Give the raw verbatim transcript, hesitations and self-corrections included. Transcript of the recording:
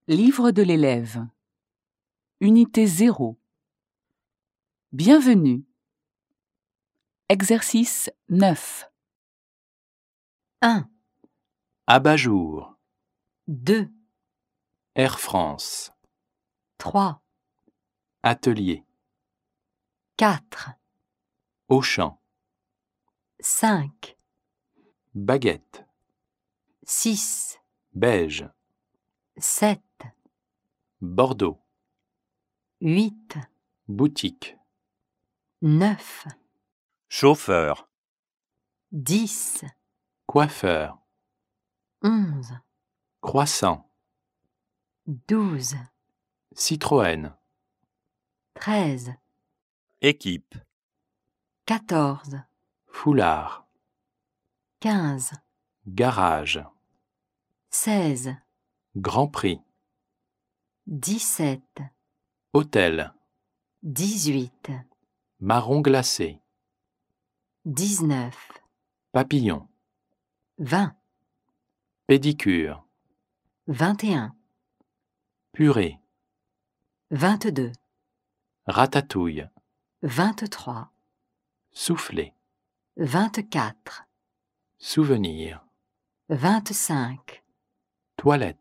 Livre de l'élève. Unité zéro. Bienvenue. Exercice neuf. un, Abat-jour. deux, Air France. trois, Atelier. quatre, Auchan. cinq, Baguette. six, Beige. sept, Bordeaux. huit, Boutique. neuf, Chauffeur. dix, Coiffeur. onze, Croissant. douze, Citroën. treize, Équipe. quatorze, Foulard. quinze, Garage. seize, Grand Prix. dix-sept, Hôtel. dix-huit, Marron glacé. dix-neuf, Papillon. vingt, Pédicure. vingt et un, Purée. vingt-deux, Ratatouille. vingt-trois, Soufflé. vingt-quatre, Souvenir. vingt-cinq, Toilette.